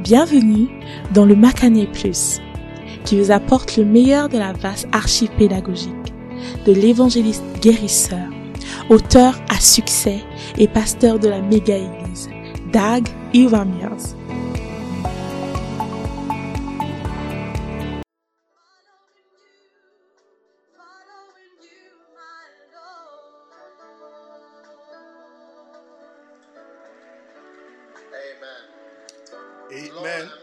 Bienvenue dans le Macané Plus, qui vous apporte le meilleur de la vaste archive pédagogique de l'évangéliste guérisseur, auteur à succès et pasteur de la méga-église, Dag Heward-Mills. Amen.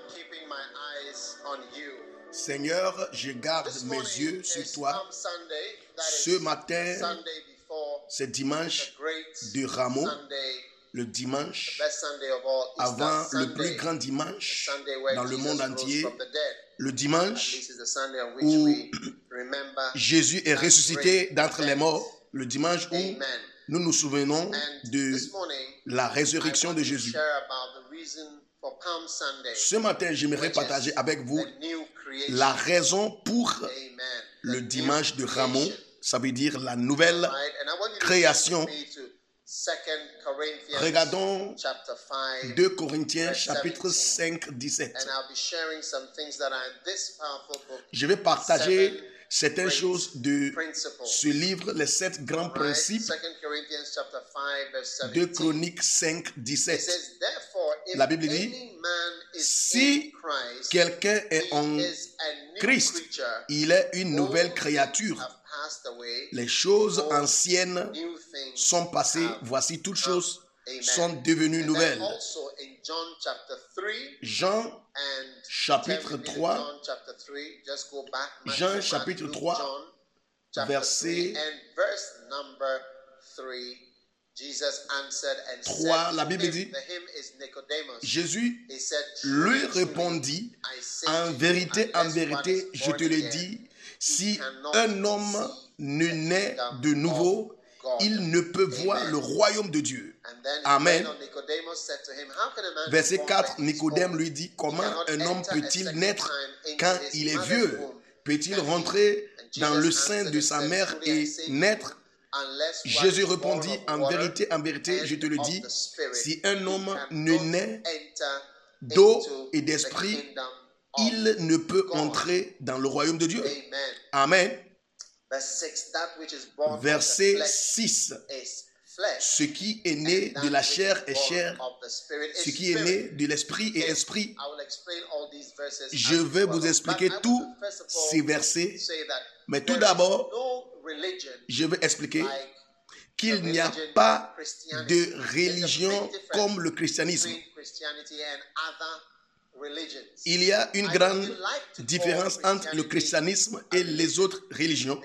Seigneur, je garde mes yeux sur toi. Ce matin, c'est dimanche de Rameau, le dimanche avant le plus grand dimanche dans le monde entier, le dimanche où Jésus est ressuscité d'entre les morts, le dimanche où nous nous souvenons de la résurrection de Jésus. Ce matin, j'aimerais partager avec vous la raison pour le dimanche de Rameau, ça veut dire la nouvelle création. Regardons 2 Corinthiens chapitre 5, 17. Je vais partager certaines choses de ce livre, les 7 grands principes. 2 Chroniques 5, 17. La Bible dit, si quelqu'un est en Christ, il est une nouvelle créature. Les choses anciennes sont passées, voici toutes choses sont devenues nouvelles. Jean chapitre 3, Jean chapitre 3, verset 3, la Bible dit, Jésus lui répondit, en vérité, je te le dis, si un homme ne naît de nouveau, il ne peut voir le royaume de Dieu. Amen. Verset 4, Nicodème lui dit, comment un homme peut-il naître quand il est vieux? Peut-il rentrer dans le sein de sa mère et naître? Jésus répondit, en vérité, je te le dis, si un homme ne naît d'eau et d'esprit, il ne peut entrer dans le royaume de Dieu. Amen. Verset 6. Ce qui est né de la chair est chair, ce qui est né de l'esprit est esprit. Je vais vous expliquer tous ces versets, mais tout d'abord, je vais expliquer qu'il n'y a pas de religion comme le christianisme. Il y a une grande différence entre le christianisme et les autres religions.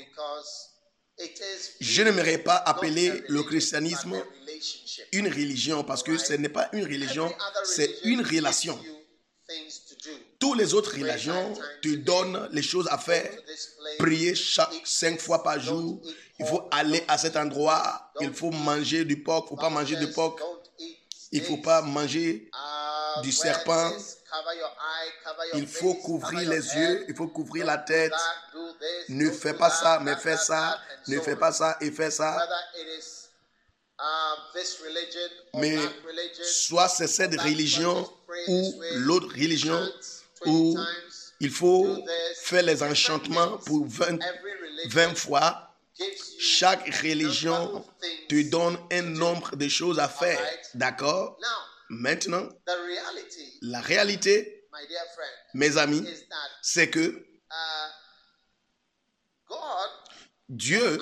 Je n'aimerais pas appeler le christianisme une religion parce que ce n'est pas une religion, c'est une relation. Toutes les autres religions te donnent les choses à faire. Prier 5 fois par jour. Il faut aller à cet endroit. Il faut manger du porc. Il ne faut pas manger de porc. Il ne faut pas manger du serpent. Il faut couvrir les yeux. Il faut couvrir la tête. Ne fais pas ça, mais fais ça. Ne fais pas ça et fais ça. Mais soit c'est cette religion ou l'autre religion où il faut faire les enchantements pour 20 fois. Chaque religion te donne un nombre de choses à faire. D'accord? Maintenant, la réalité, mes amis, c'est que Dieu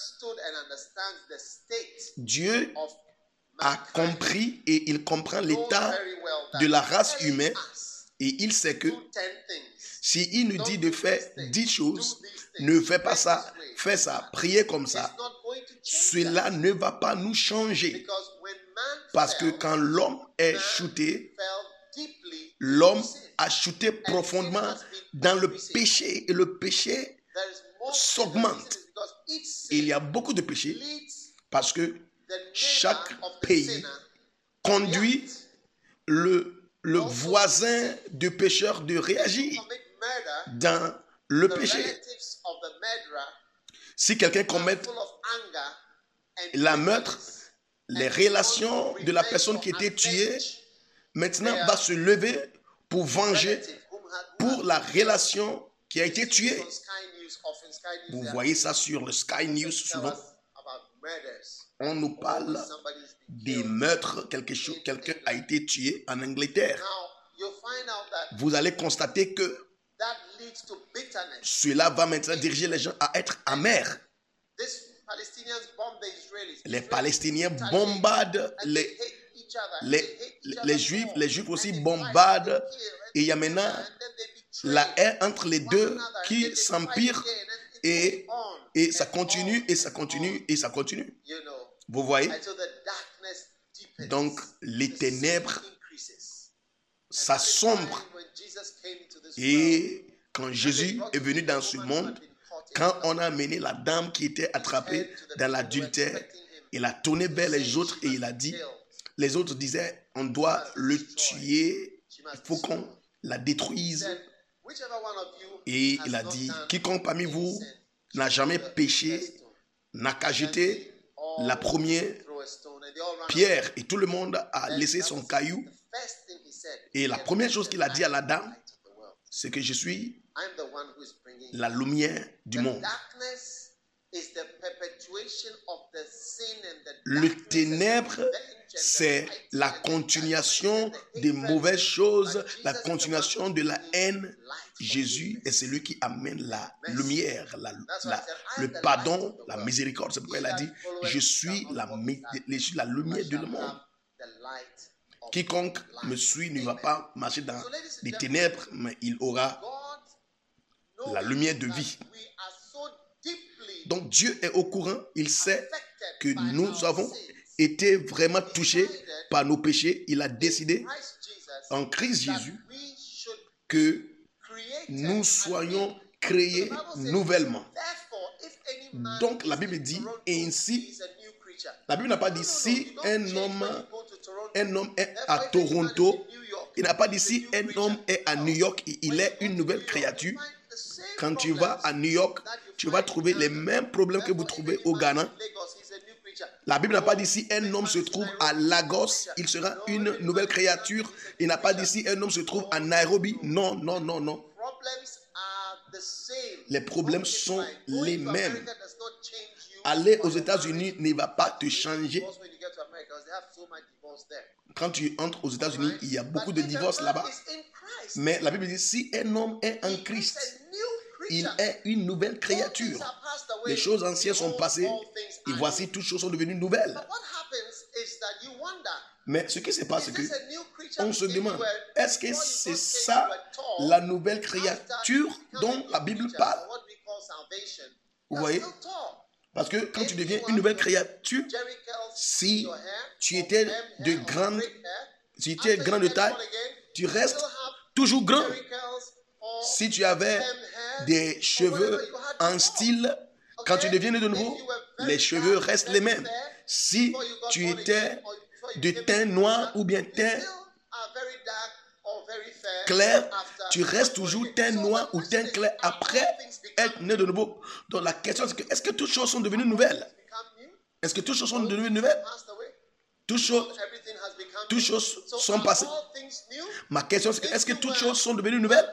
a compris et il comprend l'état de la race humaine et il sait que s'il nous dit de faire 10 choses, ne fais pas ça, fais ça, priez comme ça, cela ne va pas nous changer. Parce que quand l'homme est chuté, l'homme a chuté profondément dans le péché et le péché s'augmente. Il y a beaucoup de péchés parce que chaque pays conduit le voisin de pécheur de réagir dans le péché. Si quelqu'un commet la meurtre, les relations de la personne qui était tuée maintenant va se lever pour venger pour la relation qui a été tuée. Vous voyez ça sur le Sky News souvent. On nous parle des meurtres, quelqu'un a été tué en Angleterre. Vous allez constater que cela va maintenant diriger les gens à être amers. Les Palestiniens bombardent les Juifs aussi bombardent, et il y a maintenant la haine entre les deux qui s'empire, et ça continue, et ça continue, et ça continue. Vous voyez? Donc, les ténèbres s'assombrent. Et quand Jésus est venu dans ce monde, quand on a amené la dame qui était attrapée dans l'adultère, il a tourné vers les autres et il a dit, les autres disaient, on doit le tuer, il faut qu'on la détruise. Et il a dit, quiconque parmi vous n'a jamais péché, n'a qu'à jeter la première pierre. Et tout le monde a laissé son caillou. Et la première chose qu'il a dit à la dame, c'est que je suis la lumière du monde. Le ténèbre, c'est la continuation des mauvaises choses, la continuation de la haine. Jésus est celui qui amène la lumière, le pardon, la miséricorde. C'est pourquoi il a dit, je suis la lumière du monde. Quiconque me suit ne va pas marcher dans les ténèbres, mais il aura la lumière de vie. Donc Dieu est au courant, il sait que nous avons été vraiment touchés par nos péchés. Il a décidé en Christ Jésus que nous soyons créés nouvellement. Donc la Bible dit ainsi, la Bible n'a pas dit si un homme est à Toronto, il n'a pas dit si un homme est à New York, il est une nouvelle créature. Quand tu vas à New York, tu vas trouver les mêmes problèmes que vous trouvez au Ghana. La Bible n'a pas dit si un homme se trouve à Lagos, il sera une nouvelle créature. Il n'a pas dit si un homme se trouve à Nairobi. Non, non, non, non. Les problèmes sont les mêmes. Aller aux États-Unis ne va pas te changer. Quand tu entres aux États-Unis, il y a beaucoup de divorces là-bas. Mais la Bible dit, si un homme est en Christ, il est une nouvelle créature. Les choses anciennes sont passées et voici toutes choses sont devenues nouvelles. Mais ce qui se passe, c'est que on se demande, est-ce que c'est ça la nouvelle créature dont la Bible parle? Vous voyez? Parce que quand tu deviens une nouvelle créature, si tu étais grand de taille, tu restes toujours grand. Si tu avais des cheveux en style, quand tu deviens de nouveau, les cheveux restent les mêmes. Si tu étais de teint noir ou bien teint clair, tu restes toujours teint noir ou teint clair après être né de nouveau. Donc la question c'est que, est-ce que toutes choses sont devenues nouvelles? Est-ce que toutes choses sont devenues nouvelles? Toutes choses sont passées. Ma question c'est que, est-ce que toutes choses sont devenues nouvelles?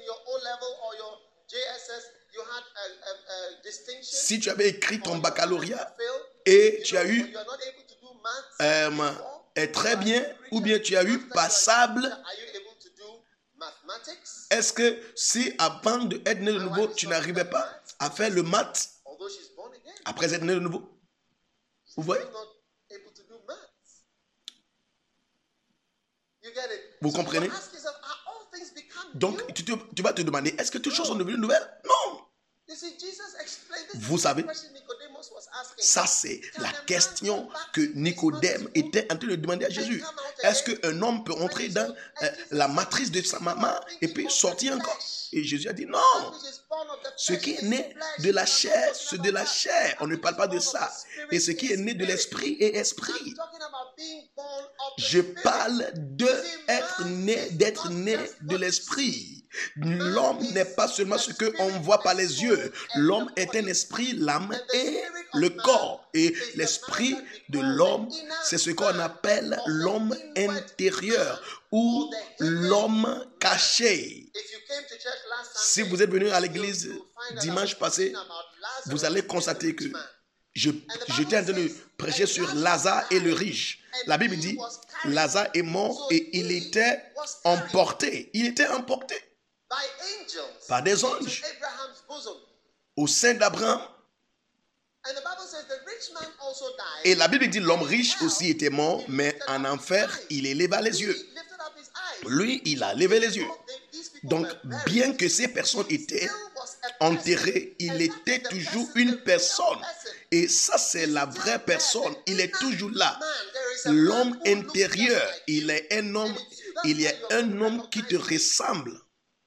Si tu avais écrit ton baccalauréat et tu as eu très bien ou bien tu as eu passable, est-ce que si avant d'être né de nouveau, tu n'arrivais pas à faire le maths après être né de nouveau? Vous voyez? Vous comprenez? Donc, tu vas te demander, est-ce que toutes choses sont devenues nouvelles? Non. Vous savez, ça c'est la question que Nicodème était en train de demander à Jésus. Est-ce qu'un homme peut entrer dans la matrice de sa maman et puis sortir encore? Et Jésus a dit non. Ce qui est né de la chair, c'est de la chair. On ne parle pas de ça. Et ce qui est né de l'esprit est esprit. Je parle d'être né de l'esprit. L'homme n'est pas seulement ce qu'on voit par les yeux. L'homme est un esprit, l'âme et le corps. Et l'esprit de l'homme, c'est ce qu'on appelle l'homme intérieur ou l'homme caché. Si vous êtes venu à l'église dimanche passé, vous allez constater que j'étais en train de prêcher sur Lazare et le riche. La Bible dit, Lazare est mort et il était emporté. Il était emporté par des anges au sein d'Abraham. Et la Bible dit, l'homme riche aussi était mort, mais en enfer, il éleva les yeux. Lui, il a levé les yeux. Donc, bien que ces personnes étaient enterrées, il était toujours une personne. Et ça, c'est la vraie personne. Il est toujours là. L'homme intérieur, il est un homme. Il y a un homme qui te ressemble.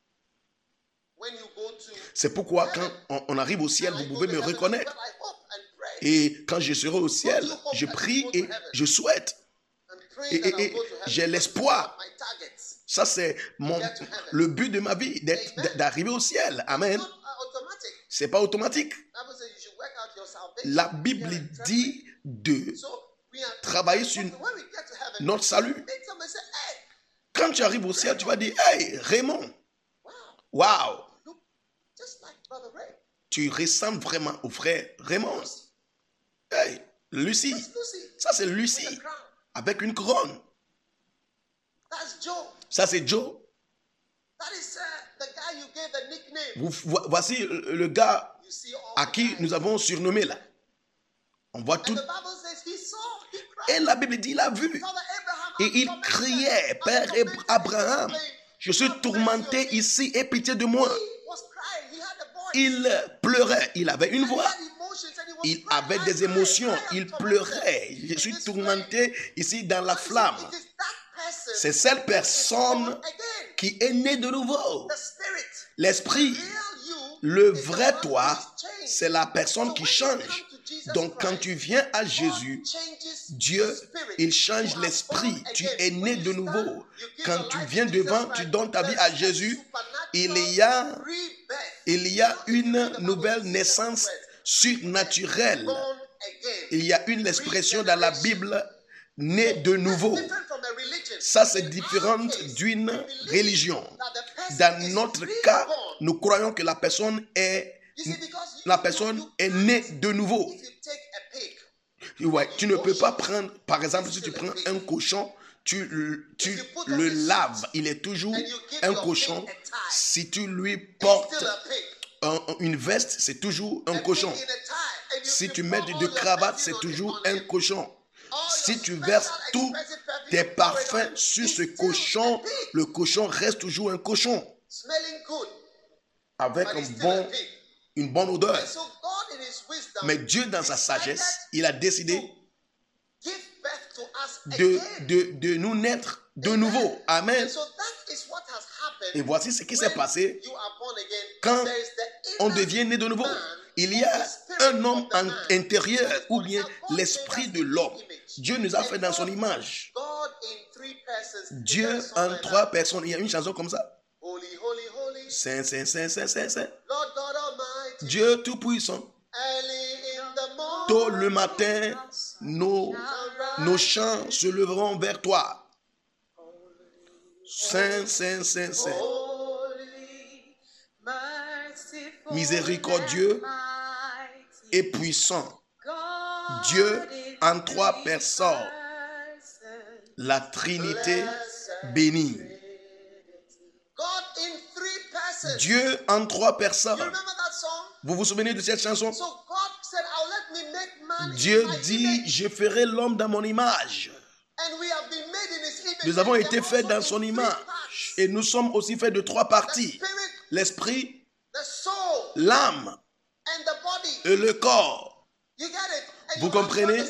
C'est pourquoi quand on arrive au ciel, vous pouvez me reconnaître. Et quand je serai au ciel, je prie et je souhaite. Et j'ai l'espoir. Ça, c'est le but de ma vie, d'arriver au ciel. Amen. C'est pas automatique. La Bible dit de travailler sur notre salut. Quand tu arrives au ciel, tu vas dire, hey, Raymond, wow, tu ressembles vraiment au frère Raymond. Hey, Lucie, ça c'est Lucie, avec une couronne. Ça c'est Joe. Voici le gars à qui nous avons surnommé là. On voit tout. Et la Bible dit, il a vu. Et il criait, Père Abraham, je suis tourmenté ici, aie pitié de moi. Il pleurait, il avait une voix. Il avait des émotions, il pleurait. Je suis tourmenté ici dans la flamme. C'est cette personne qui est née de nouveau. L'esprit, le vrai toi, c'est la personne qui change. Donc quand tu viens à Jésus, Dieu, il change l'esprit. Tu es né de nouveau. Quand tu viens devant, tu donnes ta vie à Jésus, il y a une nouvelle naissance surnaturelle. Il y a une expression dans la Bible, né de nouveau. Ça, c'est différent d'une religion. Dans notre cas, nous croyons que la personne est née de nouveau. Ouais, tu ne peux pas prendre, par exemple, si tu prends un cochon, tu le laves. Il est toujours un cochon. Si tu lui portes une veste, c'est toujours un cochon. Si tu mets de cravate, c'est toujours un cochon. Si tu verses tous tes parfums sur ce cochon, le cochon reste toujours un cochon. Avec une bonne odeur. Mais Dieu, dans sa sagesse, il a décidé de nous naître de nouveau. Amen. Et voici ce qui s'est passé quand on devient né de nouveau. Il y a un homme intérieur ou bien l'esprit de l'homme. Dieu nous a fait dans son image. Dieu en trois personnes. Il y a une chanson comme ça. Saint, Saint, Saint, Saint, Saint, Saint. Dieu Tout-Puissant. Tôt le matin, nos chants se leveront vers toi. Saint, Saint, Saint, Saint. Miséricordieux et puissant. Dieu en trois personnes. La Trinité bénie. Dieu en trois personnes. Vous vous souvenez de cette chanson? Dieu dit, je ferai l'homme dans mon image. Nous avons été faits dans son image. Et nous sommes aussi faits de trois parties. L'esprit, l'âme et le corps. Vous comprenez?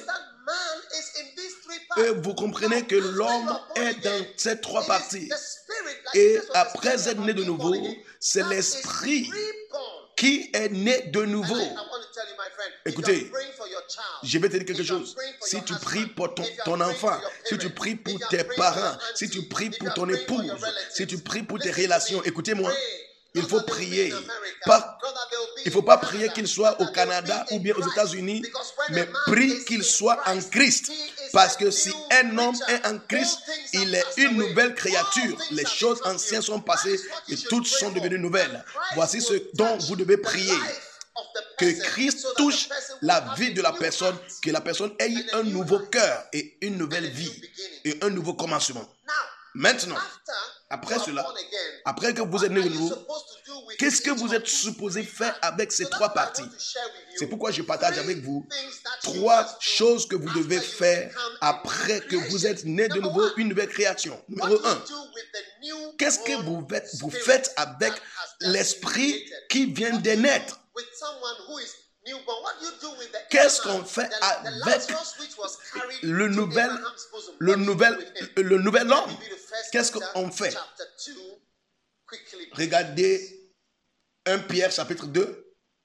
Et vous comprenez que l'homme est dans ces trois parties. Et après être né de nouveau, c'est l'esprit qui est né de nouveau. Écoutez, Je vais te dire quelque chose. Si tu pries pour ton enfant, si tu pries pour tes parents, si tu pries pour ton épouse, si tu pries pour tes relations, écoutez-moi, il faut prier. Il ne faut pas prier qu'il soit au Canada ou bien aux États-Unis, mais prie qu'il soit en Christ. Parce que si un homme est en Christ, il est une nouvelle créature. Les choses anciennes sont passées et toutes sont devenues nouvelles. Voici ce dont vous devez prier. Que Christ touche la vie de la personne, que la personne ait un nouveau cœur et une nouvelle vie et un nouveau commencement. Maintenant, après cela, après que vous êtes né de nouveau, qu'est-ce que vous êtes supposé faire avec ces trois parties? C'est pourquoi je partage avec vous 3 choses que vous devez faire après que vous êtes né de nouveau, une nouvelle création. Numéro 1, qu'est-ce que vous faites avec l'esprit qui vient de naître? Qu'est-ce qu'on fait avec le nouvel homme? Qu'est-ce qu'on fait? Regardez 1 Pierre chapitre 2.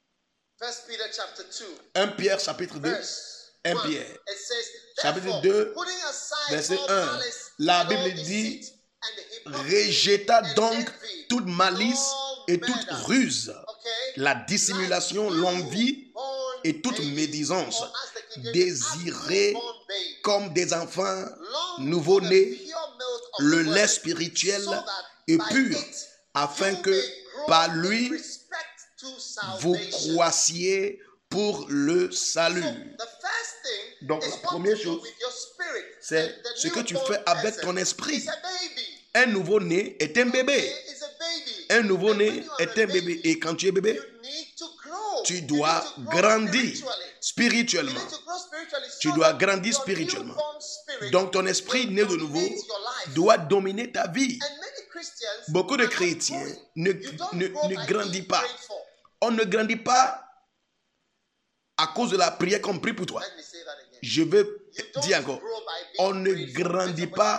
1 Pierre chapitre 2. 1 Pierre chapitre 2 verset 1. La Bible dit: rejeta donc toute malice et toute ruse, la dissimulation, l'envie et toute médisance. Désirez comme des enfants nouveau-nés le lait spirituel et pur, afin que par lui vous croissiez pour le salut. Donc la première chose, c'est ce que tu fais avec ton esprit. Un nouveau-né est un bébé. Un nouveau-né est un bébé. Et quand tu es bébé, tu dois grandir spirituellement. Tu dois grandir spirituellement. Donc ton esprit né de nouveau doit dominer ta vie. Beaucoup de chrétiens ne grandissent pas. On ne grandit pas à cause de la prière qu'on prie pour toi. Je veux dire encore, on ne grandit pas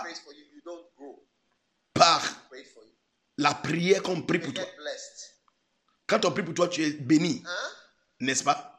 par la prière qu'on prie pour toi. Quand on prie pour toi, tu es béni, n'est-ce pas?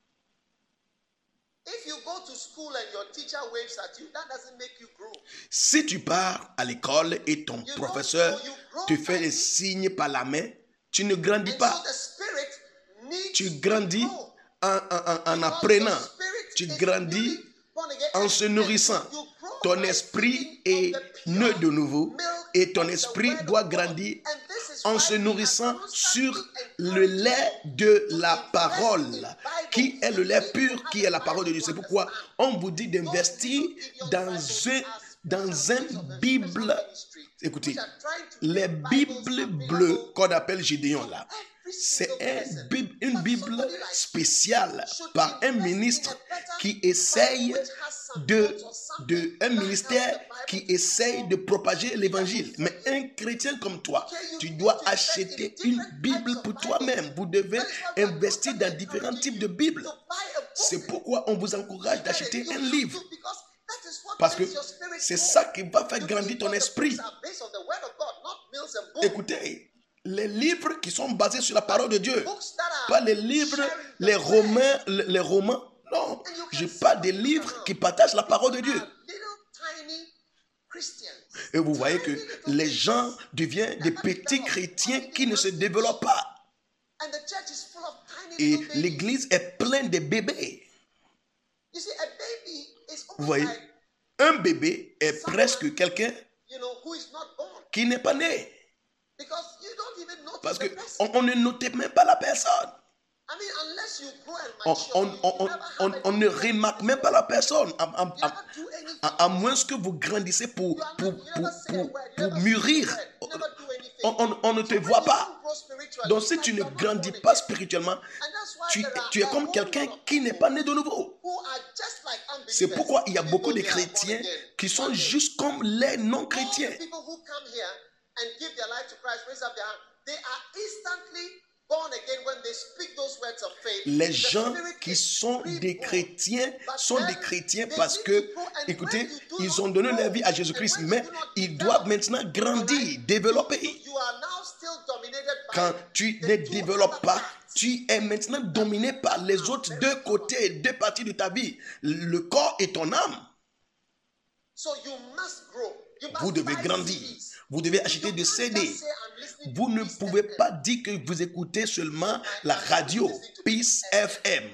Si tu pars à l'école et ton professeur te fait des signes par la main, tu ne grandis pas. Tu grandis en apprenant. Tu grandis en se nourrissant. Ton esprit est né de nouveau et ton esprit doit grandir en se nourrissant sur le lait de la parole, qui est le lait pur, qui est la parole de Dieu. C'est pourquoi on vous dit d'investir dans une Bible. Écoutez, les Bibles bleues qu'on appelle Gédéon là, c'est une Bible spéciale par un ministre qui essaye un ministère qui essaye de propager l'évangile. Mais un chrétien comme toi, tu dois acheter une Bible pour toi-même. Vous devez investir dans différents types de Bibles. C'est pourquoi on vous encourage d'acheter un livre. Parce que c'est ça qui va faire grandir ton esprit. Écoutez, les livres qui sont basés sur la parole de Dieu, pas les livres, les romans. Non, je parle des livres qui partagent la parole de Dieu. Et vous voyez que les gens deviennent des petits chrétiens qui ne se développent pas. Et l'église est pleine de bébés. Vous voyez, un bébé est presque quelqu'un qui n'est pas né. Parce qu'on ne notait même pas la personne. On ne remarque même pas la personne, à moins que vous grandissez pour mûrir. On ne te voit pas. Donc si tu ne grandis pas spirituellement, tu es comme quelqu'un qui n'est pas né de nouveau. C'est pourquoi il y a beaucoup de chrétiens qui sont juste comme les non-chrétiens. Les gens qui sont des chrétiens parce que, écoutez, ils ont donné leur vie à Jésus-Christ, mais ils doivent maintenant grandir, développer. Quand tu ne développes pas, tu es maintenant dominé par les autres deux côtés, deux parties de ta vie, le corps et ton âme. Vous devez grandir. Vous devez acheter des CD. Vous ne pouvez pas dire que vous écoutez seulement la radio, Peace FM.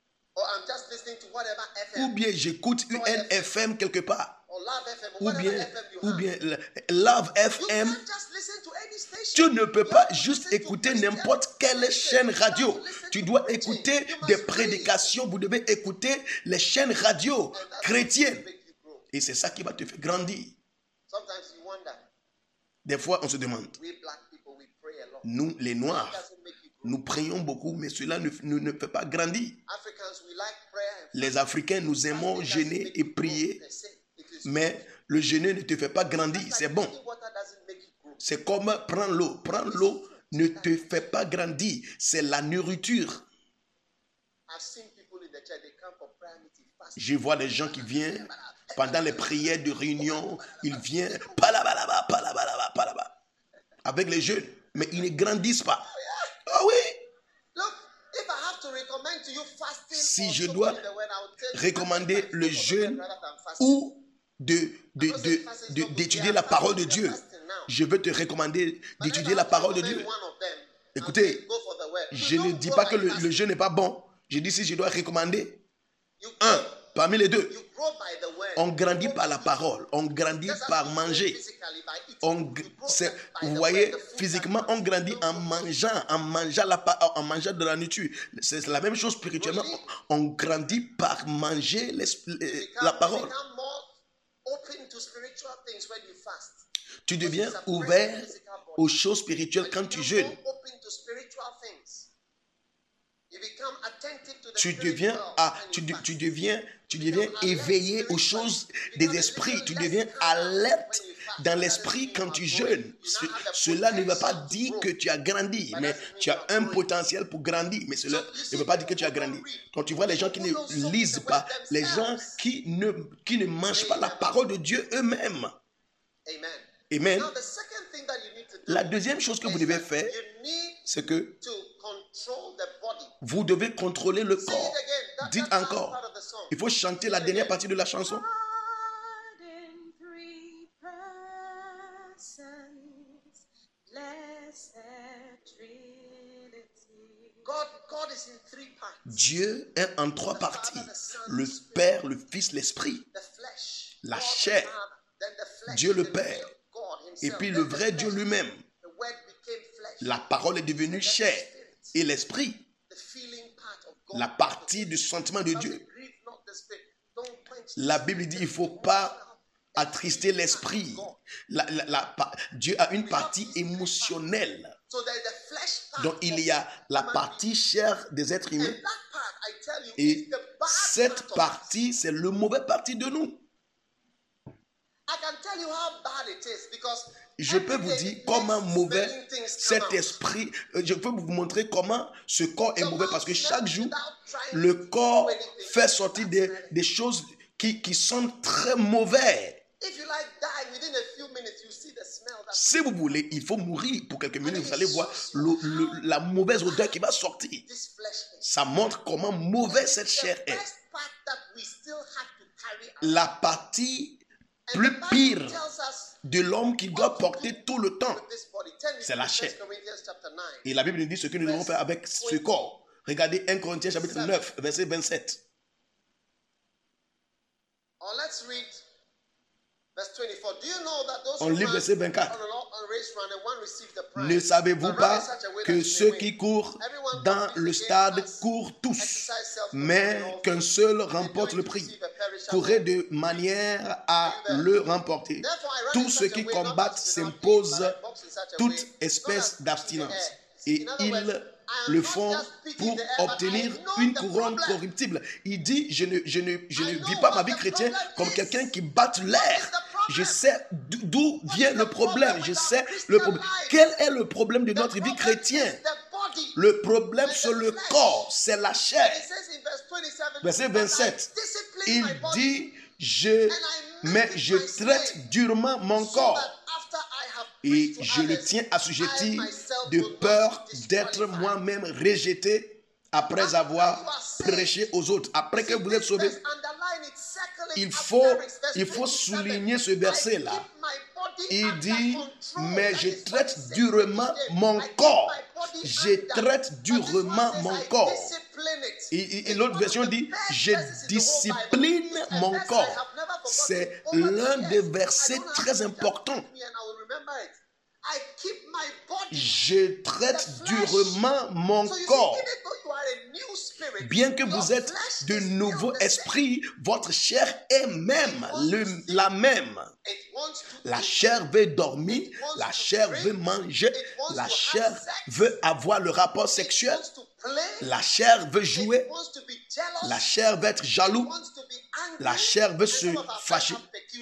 Ou bien j'écoute UNFM quelque part. Ou bien Love FM. Tu ne peux pas juste écouter n'importe quelle chaîne radio. Tu dois écouter des prédications. Vous devez écouter les chaînes radio chrétiennes. Et c'est ça qui va te faire grandir. Des fois, on se demande, nous, les Noirs, nous prions beaucoup, mais cela ne fait pas grandir. Les Africains, nous aimons jeûner et prier, mais le jeûner ne te fait pas grandir. C'est bon. C'est comme prendre l'eau. Prendre l'eau ne te fait pas grandir. C'est la nourriture. Je vois des gens qui viennent pendant les prières de réunion, ils viennent avec les jeunes, mais ils ne grandissent pas. Ah oui. Si je dois recommander le jeûne ou d'étudier la parole de Dieu, je veux te recommander d'étudier la parole de Dieu. Écoutez, je ne dis pas que le jeûne n'est pas bon. Je dis si je dois recommander un parmi les deux. On grandit par la parole, on grandit par manger. Vous voyez, physiquement, on grandit en mangeant de la nourriture. C'est la même chose spirituellement. On grandit par manger la parole. Tu deviens ouvert aux choses spirituelles quand tu jeûnes. Tu deviens éveillé aux choses des esprits. Tu deviens alerte dans l'esprit quand tu jeûnes. Cela ne veut pas dire que tu as grandi, mais tu as un potentiel pour grandir. Mais cela ne veut pas dire que tu as grandi. Quand tu vois les gens qui ne lisent pas, les gens qui ne mangent pas la parole de Dieu eux-mêmes. Amen. La deuxième chose que vous devez faire, c'est que vous devez contrôler le corps. Dites encore. Il faut chanter la dernière partie de la chanson. Dieu est en trois parties. Le Père, le Fils, l'Esprit. La chair. Dieu le Père. Et puis le vrai Dieu lui-même. La parole est devenue chair. Et l'Esprit. La partie du sentiment de Dieu. La Bible dit qu'il ne faut pas attrister l'Esprit. Dieu a une partie émotionnelle. Donc il y a la partie chair des êtres humains. Et cette partie, c'est le mauvais parti de nous. Je peux vous dire comment mauvais cet esprit, je peux vous montrer comment ce corps est mauvais parce que chaque jour, le corps fait sortir des choses qui sont très mauvaises. Si vous voulez, il faut mourir pour quelques minutes, vous allez voir la mauvaise odeur qui va sortir. Ça montre comment mauvaise cette chair est. La partie plus pire de l'homme qui doit porter tout le temps, c'est la chair. Et la Bible nous dit ce que nous devons faire avec ce corps. Regardez 1 Corinthiens chapitre 9, verset 27. On lit verset 24. Ne savez-vous pas que ceux qui courent dans le stade courent tous, mais qu'un seul remporte le prix? Courez de manière à le remporter. Tous ceux qui combattent s'imposent toute espèce d'abstinence. Et ils le font pour obtenir une couronne corruptible. Il dit, je ne vis pas ma vie chrétienne comme quelqu'un qui bat l'air. Je sais d'où vient le problème. Je sais le problème. Quel est le problème de notre vie chrétienne? Le problème, c'est le corps, c'est la chair. Verset 27. Il dit, je traite durement mon corps Et je le tiens assujetti de peur d'être moi-même rejeté après avoir prêché aux autres. Après que vous êtes sauvés, il faut souligner ce verset-là. Il dit, mais je traite durement mon corps. Je traite durement mon corps. Et l'autre version dit, je discipline mon corps. C'est l'un des versets très importants. Je traite durement mon corps. Bien que vous êtes de nouveau esprit, votre chair est même la même. La chair veut dormir, la chair veut manger, la chair veut avoir le rapport sexuel, la chair veut jouer, la chair veut être jaloux, la chair veut se fâcher.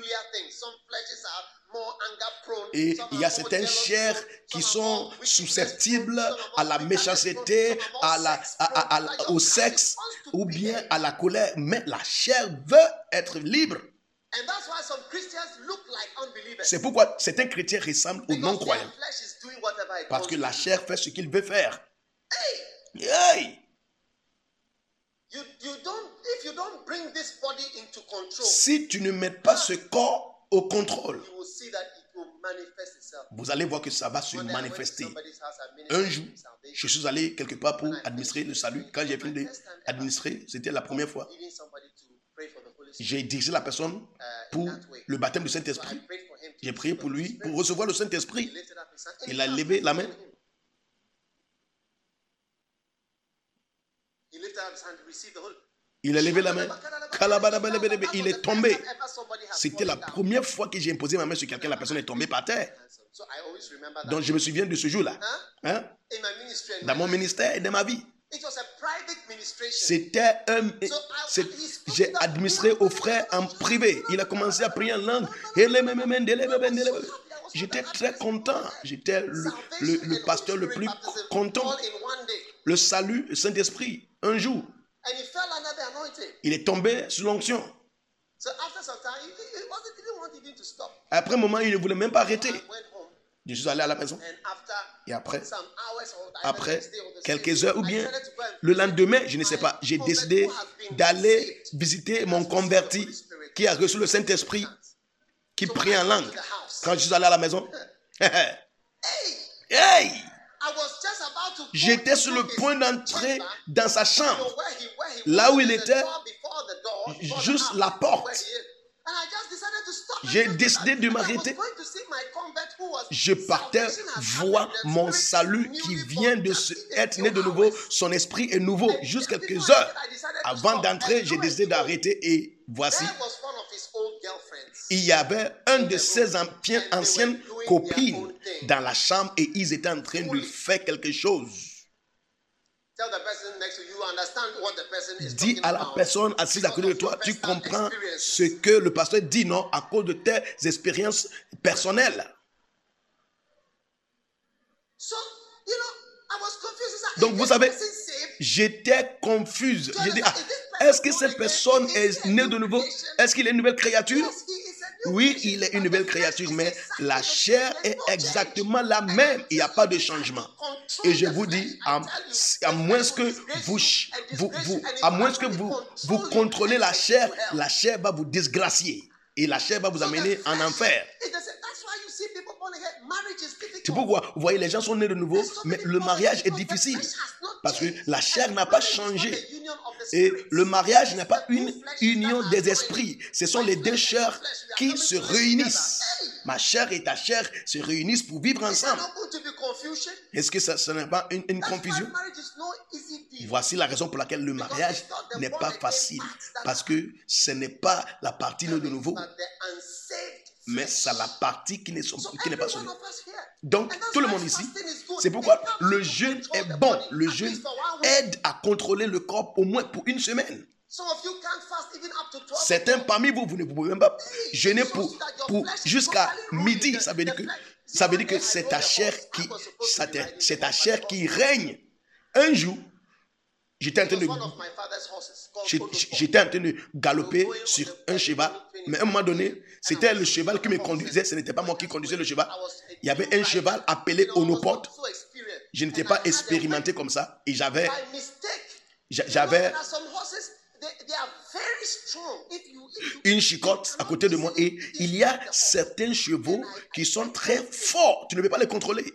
Et il y a certaines chairs qui sont susceptibles à la méchanceté, au sexe ou bien à la colère. Mais la chair veut être libre. C'est pourquoi certains chrétiens ressemblent aux non-croyants. Parce que la chair fait ce qu'il veut faire. Hey! Si tu ne mets pas ce corps au contrôle, vous allez voir que ça va se manifester. Un jour, je suis allé quelque part pour administrer le salut. Quand j'ai fini d'administrer, c'était la première fois. J'ai dirigé la personne pour le baptême du Saint-Esprit. J'ai prié pour lui, pour recevoir le Saint-Esprit. Il a levé la main. Il a levé la main. Il est tombé. C'était la première fois que j'ai imposé ma main sur quelqu'un. La personne est tombée par terre. Donc je me souviens de ce jour-là. Hein? Dans mon ministère et dans ma vie. J'ai administré aux frères en privé. Il a commencé à prier en langue. J'étais très content. J'étais le pasteur le plus content. Le salut, le Saint-Esprit. Un jour, il est tombé sous l'onction. Après un moment, il ne voulait même pas arrêter. Je suis allé à la maison. Et après quelques heures ou bien le lendemain, je ne sais pas, j'ai décidé d'aller visiter mon converti qui a reçu le Saint-Esprit, qui prie en langue. Quand je suis allé à la maison, hey! J'étais sur le point d'entrer dans sa chambre, là où il était, juste la porte. J'ai décidé de m'arrêter. Je partais voir mon salut qui vient d'être né de nouveau. Son esprit est nouveau. Juste quelques heures avant d'entrer, j'ai décidé d'arrêter et voici, il y avait un de ses anciennes copines dans la chambre et ils étaient en train de faire quelque chose. Dis à la personne assise à côté de toi, tu comprends ce que le pasteur dit, non? À cause de tes expériences personnelles. Donc vous savez, j'étais confuse. J'ai dit, est-ce que cette personne est née de nouveau? Est-ce qu'il est une nouvelle créature? Oui, il est une nouvelle créature, mais la chair est exactement la même. Il n'y a pas de changement. Et je vous dis, à moins que vous contrôlez la chair va vous disgracier. Et la chair va vous amener en enfer. C'est pourquoi, vous voyez, les gens sont nés de nouveau, mais le mariage est difficile. Parce que la chair n'a pas changé. Et le mariage n'est pas une union des esprits. Ce sont les deux chairs qui se réunissent. Ma chair et ta chair se réunissent pour vivre ensemble. Est-ce que ce n'est pas une confusion? Voici la raison pour laquelle le mariage n'est pas facile. Parce que ce n'est pas la partie née de nouveau, mais c'est la partie qui n'est pas sauvée. Donc, tout le monde ici, c'est pourquoi le jeûne est bon. Le jeûne aide à contrôler le corps au moins pour une semaine. Certains parmi vous, vous ne pouvez même pas jeûner pour jusqu'à midi. Ça veut dire que c'est ta chair qui règne. Un jour, j'étais en train de galoper sur un cheval, mais à un moment donné, c'était le cheval qui me conduisait, ce n'était pas moi qui conduisais le cheval. il y avait un cheval appelé Onopod. Je n'étais pas expérimenté comme ça. Et j'avais une chicotte à côté de moi. Et il y a certains chevaux qui sont très forts. Tu ne peux pas les contrôler.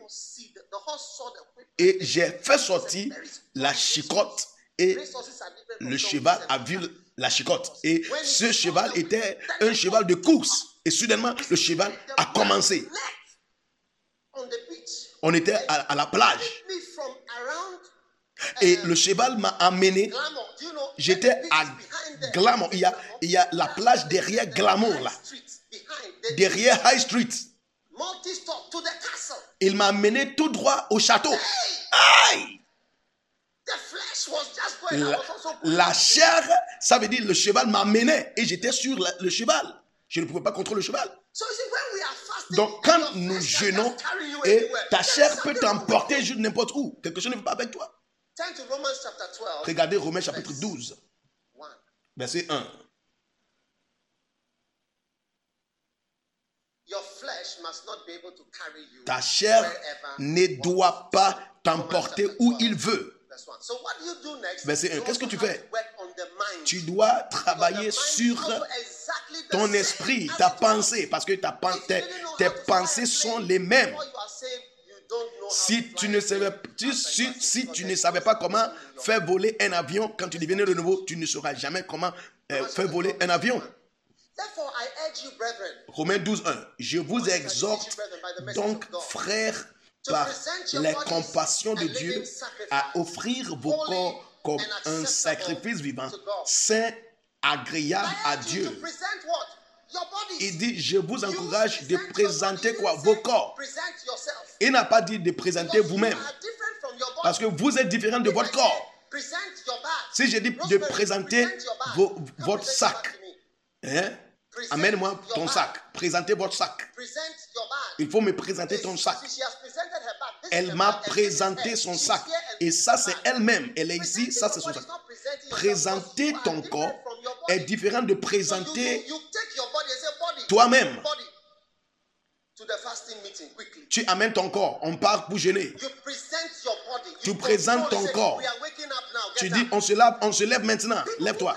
Et j'ai fait sortir la chicotte et le cheval a vu la chicotte. Et ce cheval était un cheval de course. Et soudainement, le cheval a commencé. On était à la plage. Et le cheval m'a amené. J'étais à Glamour. Il y a la plage derrière Glamour, là. Derrière High Street. Il m'a amené tout droit au château. Aïe! La chair, ça veut dire le cheval m'amenait et j'étais sur le cheval. Je ne pouvais pas contrôler le cheval. Donc quand nous jeûnons, et ta chair peut t'emporter juste n'importe où. Quelque chose ne va pas avec toi. Regardez Romains chapitre 12, verset 1. Ta chair ne doit pas t'emporter où il veut. Verset 1. Qu'est-ce que tu fais? Tu dois travailler sur ton esprit, ta pensée, parce que tes pensées sont les mêmes. Si tu ne savais pas comment faire voler un avion, quand tu deviens de nouveau, tu ne sauras jamais comment faire voler un avion. Romains 12, 1. Je vous exhorte donc, frères, par les compassions de Dieu, à offrir vos corps comme un sacrifice vivant, saint, agréable à Dieu. Il dit, je vous encourage de présenter quoi? Vos corps. Il n'a pas dit de présenter vous-même. Parce que vous êtes différent de votre corps. Si je dis de présenter votre sac, hein? Amène-moi ton sac. Présentez votre sac. Il faut me présenter ton sac. Elle m'a présenté son sac. Et ça, c'est elle-même. Elle est ici, ça, c'est son sac. Présenter ton corps est différent de présenter toi-même. Tu amènes ton corps. On part pour jeûner. Tu présentes ton corps. Tu dis, on se lève maintenant. Lève-toi.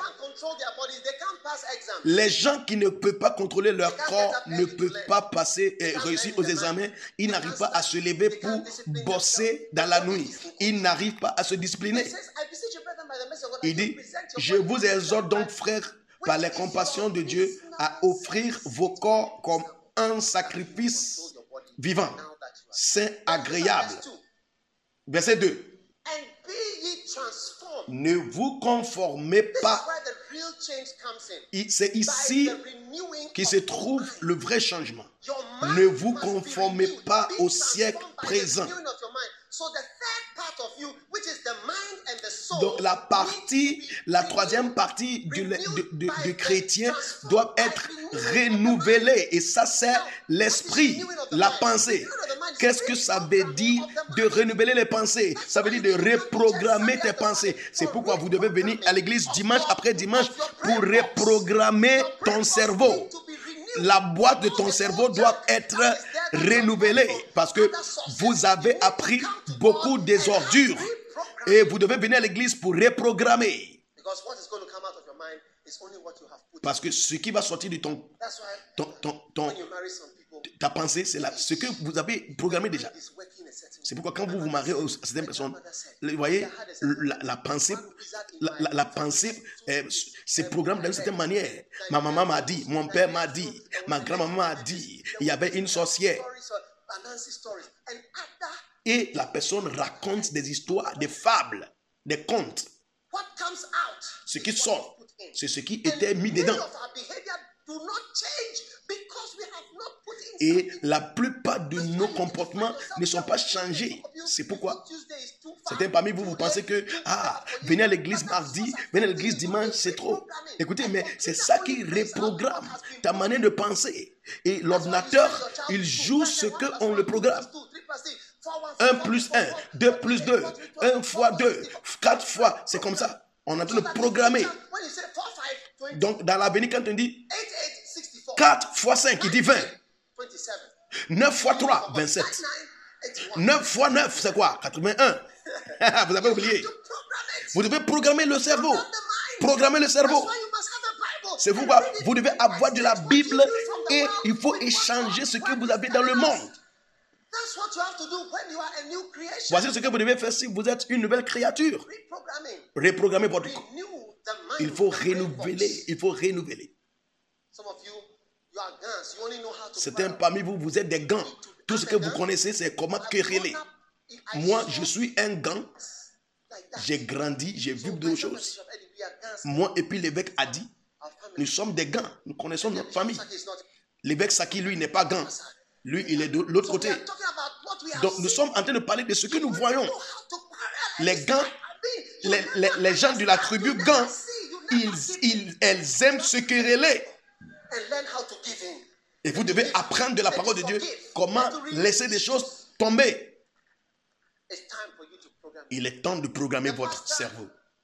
Les gens qui ne peuvent pas contrôler leur corps ne peuvent pas passer et réussir aux examens. Ils n'arrivent pas à se lever pour bosser dans la nuit. Ils n'arrivent pas à se discipliner. Il dit, je vous exhorte donc, frères, par les compassions de Dieu, à offrir vos corps comme un sacrifice vivant, saint, agréable. Verset 2. Ne vous conformez pas. C'est ici qui se trouve le vrai changement. Ne vous conformez pas au siècle présent. Donc la troisième partie du chrétien doit être renouvelée. Et ça, c'est l'esprit, la pensée. Qu'est-ce que ça veut dire de renouveler les pensées? Ça veut dire de reprogrammer tes pensées. C'est pourquoi vous devez venir à l'église dimanche après dimanche pour reprogrammer ton cerveau. La boîte de ton cerveau doit être renouvelée parce que vous avez appris beaucoup des ordures et vous devez venir à l'église pour reprogrammer. Parce que ce qui va sortir de ta pensée, c'est ce que vous avez programmé déjà. C'est pourquoi quand vous vous mariez à certaines personnes, vous voyez, la pensée se programme d'une certaine manière. Ma maman m'a dit, mon père m'a dit, ma grand-maman m'a dit, il y avait une sorcière. Et la personne raconte des histoires, des fables, des contes. Ce qui sort, c'est ce qui était mis dedans. Et la plupart de nos comportements ne sont pas changés. C'est pourquoi certains parmi vous, vous pensez que venez à l'église mardi, venez à l'église dimanche, c'est trop. Écoutez, mais c'est ça qui reprogramme ta manière de penser. Et l'ordinateur, il joue ce qu'on le programme. 1 plus 1, 2 plus 2, 1 fois 2, 4 fois, c'est comme ça. On est en train de programmer. Donc, dans l'avenir, quand on dit 4 fois 5, il dit 20. 9 fois 3, 27. 9 fois 9, c'est quoi? 81. Vous avez oublié. Vous devez programmer le cerveau. Programmer le cerveau. C'est pourquoi vous devez avoir de la Bible et il faut échanger ce que vous avez dans le monde. Voici ce que vous devez faire si vous êtes une nouvelle créature. Reprogrammer votre corps. Il faut renouveler. Il faut renouveler. Certains parmi vous, vous êtes des gants. Tout ce que vous connaissez, c'est comment quereller. Moi, je suis un gant. J'ai grandi, j'ai vu d'autres choses. Moi, et puis l'évêque a dit, nous sommes des gants. Nous connaissons notre famille. L'évêque Saki, lui, n'est pas gant. Lui, il est de l'autre côté. Donc, nous sommes en train de parler de ce que nous voyons. Les gants, les gens de la tribu gants, elles aiment se quereller. Et vous devez apprendre de la parole de Dieu comment laisser des choses tomber. Il est temps de programmer votre cerveau.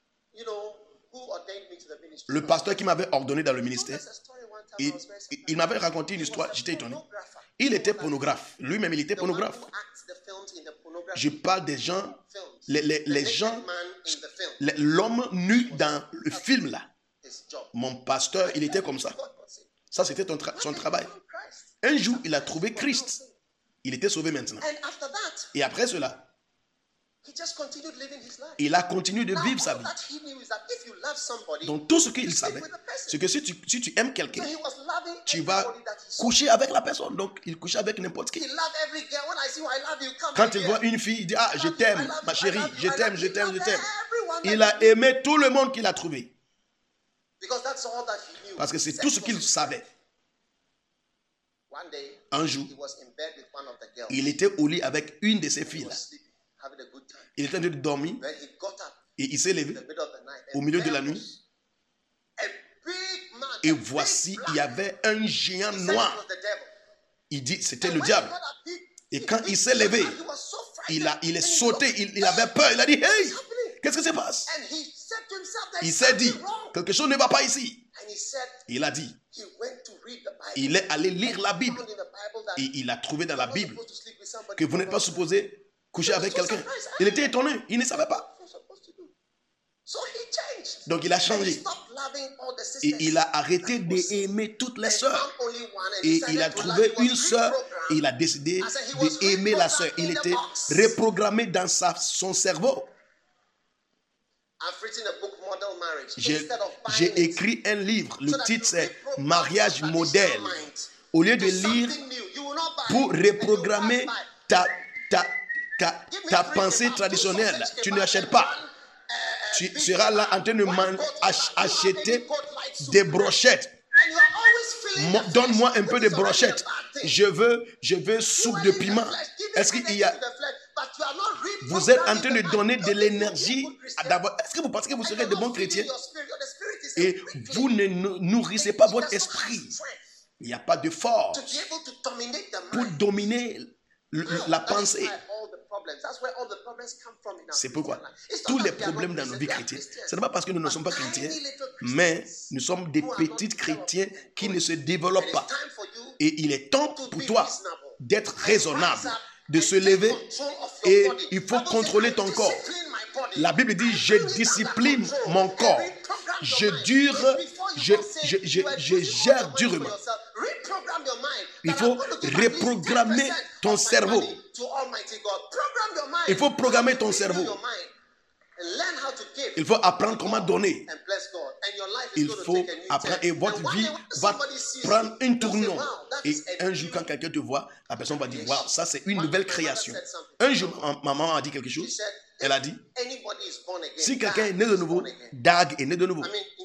Le pasteur qui m'avait ordonné dans le ministère, il m'avait raconté une histoire, j'étais étonné. Il était pornographe. Lui-même, il était pornographe. Je parle des gens, les gens, l'homme nu dans le film là. Mon pasteur, il était comme ça. Ça, c'était son travail. Un jour, il a trouvé Christ. Il était sauvé maintenant. Et après cela, il a continué de vivre sa vie. Donc tout ce qu'il savait, c'est que si tu aimes quelqu'un, tu vas coucher avec la personne. Donc il couchait avec n'importe qui. Quand il voit une fille, il dit, ah, je t'aime, ma chérie, je t'aime, je t'aime, je t'aime. Il a aimé tout le monde qu'il a trouvé. Parce que c'est tout ce qu'il savait. Un jour, il était au lit avec une de ses filles. Il était en train de dormir et il s'est levé au milieu de la nuit. Et voici, il y avait un géant noir. Il dit, c'était le diable. Et quand il s'est levé, il est sauté, il avait peur. Il a dit, hey, qu'est-ce qui se passe? Il s'est dit, quelque chose ne va pas ici. Il a dit, il est allé lire la Bible. Et il a trouvé dans la Bible que vous n'êtes pas supposé coucher avec quelqu'un. Il était étonné, il ne savait pas. Donc il a changé. Et il a arrêté d'aimer toutes les sœurs. Et il a trouvé une sœur et il a décidé d'aimer la sœur. Il était reprogrammé dans son cerveau. J'ai écrit un livre. Le titre c'est Mariage modèle. Au lieu de lire pour reprogrammer ta pensée traditionnelle, tu n'achètes pas. Tu seras là en train de acheter des brochettes. Donne-moi un peu de brochettes. Je veux soupe de piment. Est-ce qu'il y a... Vous êtes en train de donner de l'énergie. Est-ce que vous pensez que vous serez de bons chrétiens? Et vous ne nourrissez pas votre esprit. Il n'y a pas de force pour dominer la pensée. C'est pourquoi tous les problèmes dans nos vies chrétiennes, ce n'est pas parce que nous ne sommes pas chrétiens, mais nous sommes des petits chrétiens qui ne se développent pas. Et il est temps pour toi d'être raisonnable, de se lever, et il faut contrôler ton corps. La Bible dit, je discipline mon corps. Je gère durement. Il faut reprogrammer ton cerveau. Il faut programmer ton cerveau. Il faut apprendre comment donner. Il faut apprendre et votre vie va prendre un tournant. Et un jour, quand quelqu'un te voit, la personne va dire, waouh, ça c'est une nouvelle création. Un jour, ma maman a dit quelque chose. Elle a dit, si quelqu'un est né de nouveau, Dag est né de nouveau.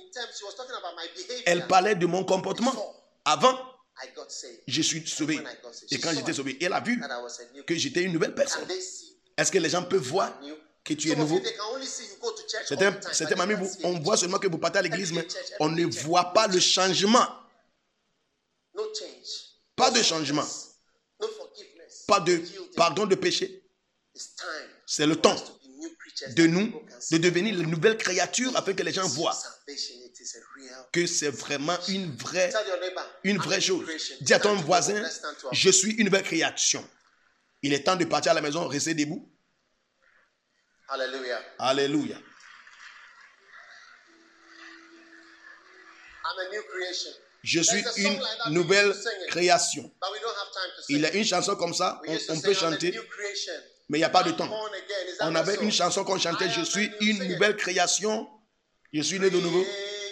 Elle parlait de mon comportement. Avant, je suis sauvé. Et quand j'étais sauvé, elle a vu que j'étais une nouvelle personne. Est-ce que les gens peuvent voir que tu es nouveau? C'était mamie, on voit seulement que vous partez à l'église, mais on ne voit pas le changement. Pas de changement. Pas de pardon de péché. C'est le temps de nous, de devenir une nouvelle créature afin que les gens voient que c'est vraiment une vraie chose. Dis à ton voisin, je suis une nouvelle création. Il est temps de partir à la maison, rester debout. Alléluia. Alléluia. Je suis une nouvelle création. Il y a une chanson comme ça, on peut chanter, mais il n'y a pas de temps. On avait une chanson qu'on chantait, je suis une nouvelle création, je suis né de nouveau.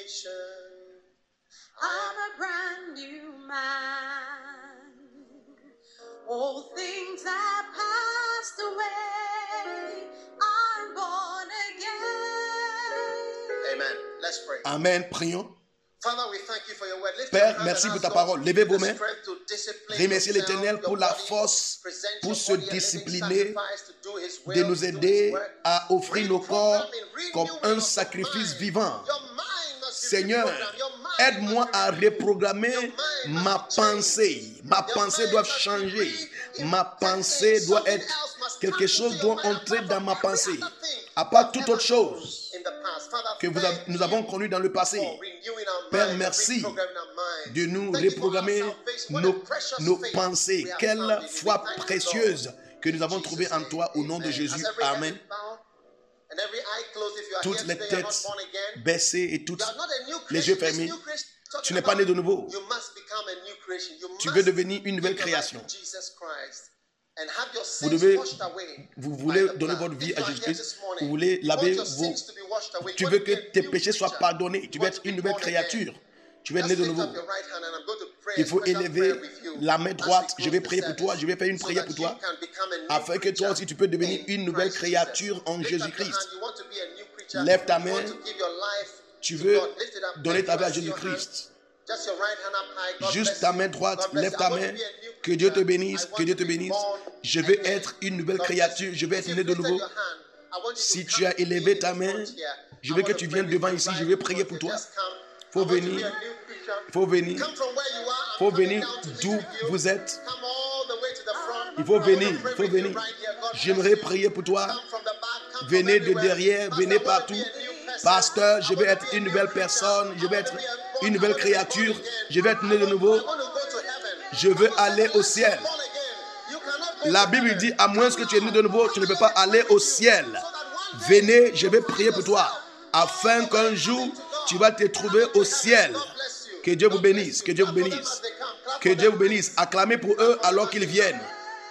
All things have passed away. I'm born again. Amen. Let's pray. Amen. Prions. Father, we thank you for your word. Père, merci pour ta parole. Levez vos mains. Remerciez l'Éternel pour la force, pour se discipliner, de nous aider à offrir nos corps comme un sacrifice vivant. Seigneur, aide-moi à reprogrammer ma pensée. Ma pensée doit changer. Ma pensée doit être... Quelque chose doit entrer dans ma pensée. À part toute autre chose que nous avons connu dans le passé. Père, merci de nous reprogrammer nos pensées. Quelle foi précieuse que nous avons trouvée en toi au nom de Jésus. Amen. Toutes les têtes baissées et toutes les yeux fermés. Tu n'es pas né de nouveau. Tu veux devenir une nouvelle création. Vous voulez donner votre vie à Jésus-Christ. Vous voulez laver vos... Tu veux que tes péchés soient pardonnés. Tu veux être une nouvelle créature. Tu veux être né de nouveau. Il faut élever la main droite. Je vais prier pour toi. Je vais faire une prière pour toi. Afin que toi aussi tu peux devenir une nouvelle créature en Jésus-Christ. Lève ta main. Tu veux donner ta vie à Jésus-Christ. Juste ta main droite, lève ta main. Que Dieu te bénisse, que Dieu te bénisse. Je veux être une nouvelle créature, je veux être né de nouveau. Si tu as élevé ta main, je veux que tu viennes devant ici, je vais prier pour toi. Faut venir d'où vous êtes. Il faut venir. J'aimerais prier pour toi. Venez de derrière, venez partout. Pasteur, je vais être une nouvelle personne, je vais être une nouvelle créature, je vais être né de nouveau. Je veux aller au ciel. La Bible dit, à moins que tu es né de nouveau, tu ne peux pas aller au ciel. Venez, je vais prier pour toi, afin qu'un jour, tu vas te trouver au ciel. Que Dieu vous bénisse, que Dieu vous bénisse. Que Dieu vous bénisse. Acclamez pour eux alors qu'ils viennent.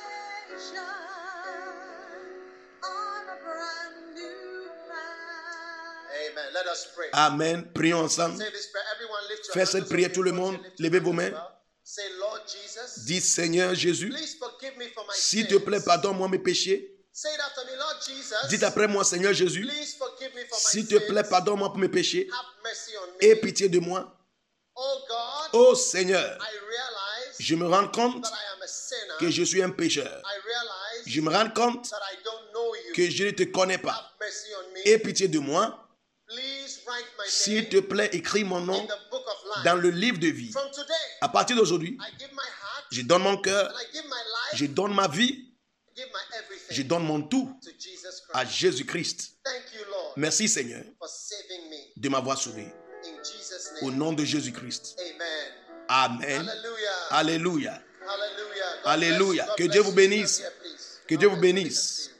Amen. Prions ensemble. Faites cette prière tout le monde. Levez vos mains. Dis Seigneur Jésus, s'il te plaît, pardonne-moi mes péchés. Dites après moi, Seigneur Jésus, s'il te plaît, pardonne-moi pour mes péchés. Aie pitié de moi. Oh Seigneur, je me rends compte que je suis un pécheur. Je me rends compte que je ne te connais pas. Aie pitié de moi. S'il te plaît, écris mon nom dans le livre de vie. À partir d'aujourd'hui, je donne mon cœur, je donne ma vie, je donne mon tout à Jésus-Christ. Merci Seigneur de m'avoir sauvé. Au nom de Jésus-Christ. Amen. Alléluia. Alléluia. Que Dieu vous bénisse. Que Dieu vous bénisse.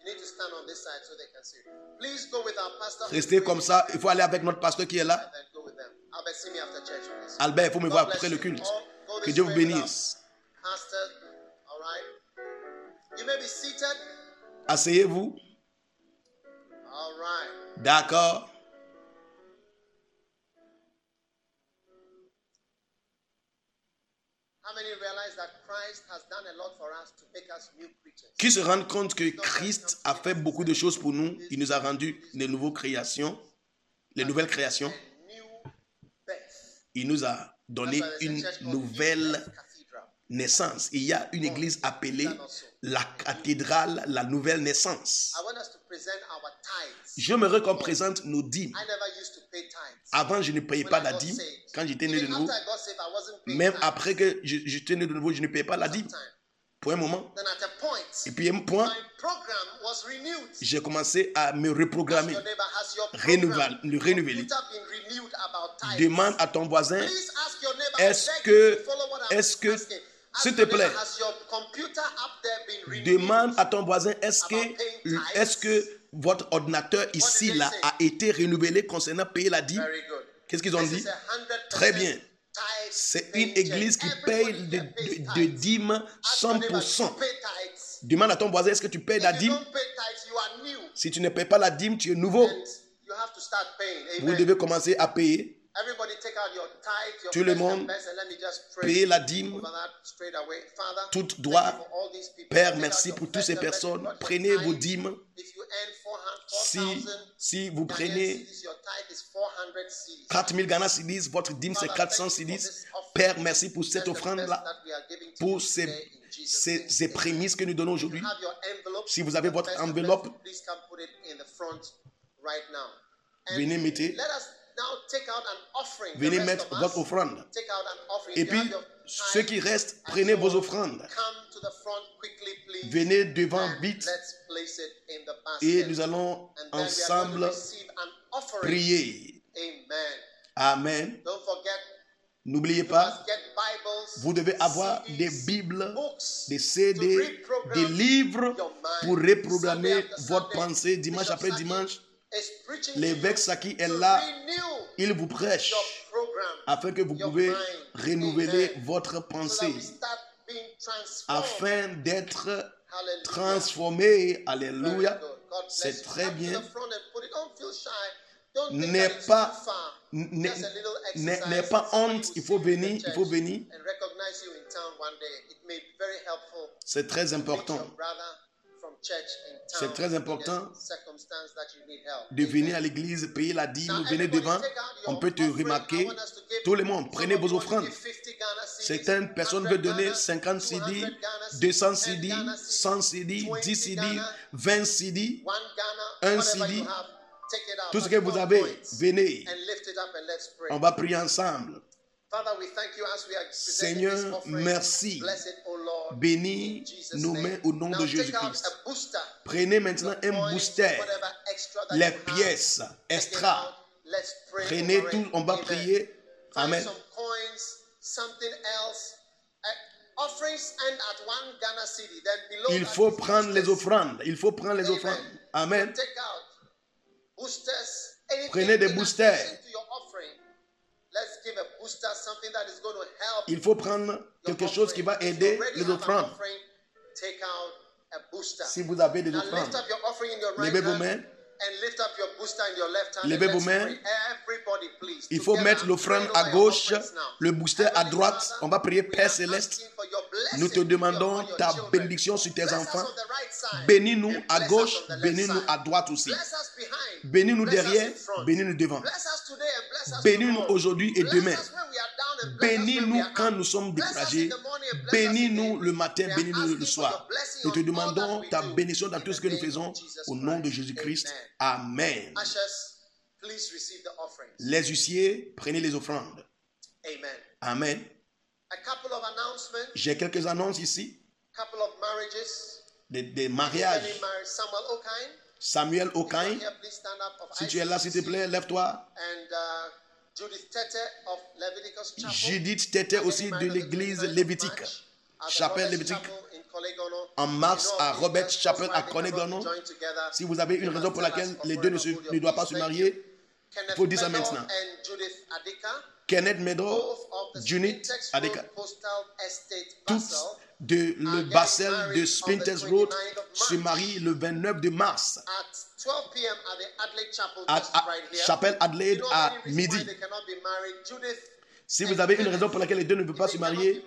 Restez comme ça. Il faut aller avec notre pasteur qui est là. Albert, il faut me voir après le culte. Que Dieu vous bénisse. Asseyez-vous. D'accord. Qui se rend compte que Christ a fait beaucoup de choses pour nous? Il nous a rendu les nouvelles créations, Il nous a donné une nouvelle naissance. Il y a une église appelée la cathédrale, la nouvelle naissance. J'aimerais qu'on présente nos dîmes. Avant, je ne payais pas la dîme quand j'étais né de nouveau. Même après que j'étais né de nouveau, je ne payais pas la dîme. Pour un moment. Et puis, un point, was renewed. j'ai commencé à me Ask reprogrammer, your neighbor, has your renouveler. computer been renewed about tithes? Demande à ton voisin, Please ask your neighbor, est-ce I beg que- you to follow what I'm est-ce que- asking. Ask s'il te your neighbor, plaît, has your computer up there been renewed? demande à ton voisin, est-ce que votre ordinateur ici là a été renouvelé concernant payer la dîme? Very good. Qu'est-ce qu'ils ont This dit? is 100% Très bien. tithe C'est paying une église qui church. paye Everybody de here pays de tithes. dîmes Ask your neighbor, 100%. you pay tithes. Demande à ton voisin, est-ce que tu payes la If you dîme? don't pay tithes, you are new. Si tu ne payes pas la dîme, tu es nouveau. And you have to start paying. Vous Amen. devez commencer à payer. Everybody take out your tithe, your Tout le first monde and best, and let me just pray payer la dîme. over that straight away. Father, Tout thank droit. you for all these people. Père, Take out merci your pour toutes first ces and best, personnes. what your Prenez vos tithe, dîmes. if you earn Si, 4,000 si vous Ghanaian prenez cedis, your tithe is 400 cedis. 4000 Ghana cedis, votre dîme c'est 400 cedis. Père, merci pour cette offrande-là, pour ces prémices que nous donnons aujourd'hui. Have your envelope. Si vous avez votre First and enveloppe, best, please come put it in the front right now. venez mettre, Let us now take out an offering. The venez rest mettre of us, votre offrande. take out an offering. Et If you puis, have your ceux tithe qui restent, at prenez vos home, offrandes. come to the front quickly, please. Venez devant And vite let's place it in the et basket. nous allons And then we are going ensemble to receive an offering. prier. Amen. Amen. Don't forget, N'oubliez you pas, must get Bibles, vous devez avoir CDs, des Bibles, books, des to CD, reprogram des livres your mind. pour reprogrammer Sunday after votre Sunday, pensée dimanche Bishop après Saki dimanche. is preaching to L'évêque you Saki est to là. renew Il vous prêche your program afin que vous your pouvez mind. renouveler Amen. votre so that pensée we start being transformed. afin d'être Hallelujah. transformé. Very Alléluia. good. God bless C'est you. très Come to bien. the front and put it. Don't feel shy. Don't think N'est that it's pas- too far. N'est Just a little n'est- exercise. n'est pas Somebody honte, will il faut see you in the venir, il church faut venir. and recognize you in town one day. It may be very helpful. C'est très to meet important your brother from church in town C'est très in the important circumstance that you need help. de venir à Amen. l'église, payer la dîme, Now, venez everybody devant. take out your On peut te offering. I remarquer. want us to give- Tout le monde, some prenez of vos you want to offrandes. give 50 Ghana cedis, Certaines personnes 100 veulent donner Ghana, 50 200 CD, Ghana cedis, 200 10 CD, Ghana cedis, 100 CD, 20 10 CD, Ghana, 20 CD. 1 Ghana, un whatever CD, you have, take it out. Tout ce But que vous don't avez, point venez. and lift it up and let's pray. On va prier ensemble. Father, we thank you as we are presenting Seigneur, this offering. merci. Bless it, O Lord. Bénis In Jesus' nos name. mains au nom Now de take out Jésus-Christ. a booster. Prenez maintenant un Coins, booster, whatever extra that les you have, pièces take it extra. out. Let's pray Prenez over tout, it. on va Amen. prier. Find Amen. some coins, something else. Offerings end at 1 Ghana cedi. Then below Il that faut is prendre les boosters. offrandes. Il faut prendre les Amen. offrandes. Amen. So take out boosters. Anything Prenez des in boosters. addition to your offering. Let's give a booster, something that is going to help. Il faut prendre quelque chose qui va aider les offrandes. Take out a booster. Si vous avez des Now lift offrandes, up your offering in your right levez vos hand mains. and lift up your booster in your left hand. Levez and vos let's mains. pray. Everybody, please. Il faut Together, mettre I'm l'offrande praying à over your gauche, offerings now. le booster à Heavenly droite. Father, On va prier we Père are Céleste. asking for your blessing Nous te to be demandons upon your ta children. bénédiction sur tes Bless us enfants. on the right side Bénis-nous and à bless gauche, us on the left bénis-nous side. à droite aussi. Bless us behind. Bénis-nous Bless us derrière, in front. bénis-nous devant. Bless us today and bless us Bénis-nous tomorrow. aujourd'hui et Bless demain. us when we are down and bless us when we Bénis-nous are quand up. nous sommes Bless us découragés. in the morning and bless us Bénis-nous in the le matin, evening. We are bénis-nous le asking for soir. your blessing Nous te on all demandons that we ta do. bénédiction dans In tout ce the que nous name faisons. of Jesus Au nom de Christ. Jésus-Christ. Amen. Amen. Ushers, please receive the offerings. Les huissiers, prenez les offrandes. Amen. Amen. A couple of announcements, J'ai quelques annonces ici. couple of marriages. Des Any mariages. marriage? Samuel Okine. Samuel If you are Okain, here, please stand up of si tu es là, s'il te plaît, lève-toi. And Judith Tete of Leviticus Chapel. Judith Tete aussi de l'église lévitique. Chapelle lévitique. En mars à Robert Chapel à Conegono. Si vous avez une raison pour laquelle les deux ne doivent pas se marier, il faut dire ça maintenant. Kenneth Meadow, Judith Adeka, tous de le Bassel de Spinters Road se marient le 29 de mars à Chapelle Adelaide à midi. Si vous avez une raison pour laquelle les deux ne peuvent pas se marier,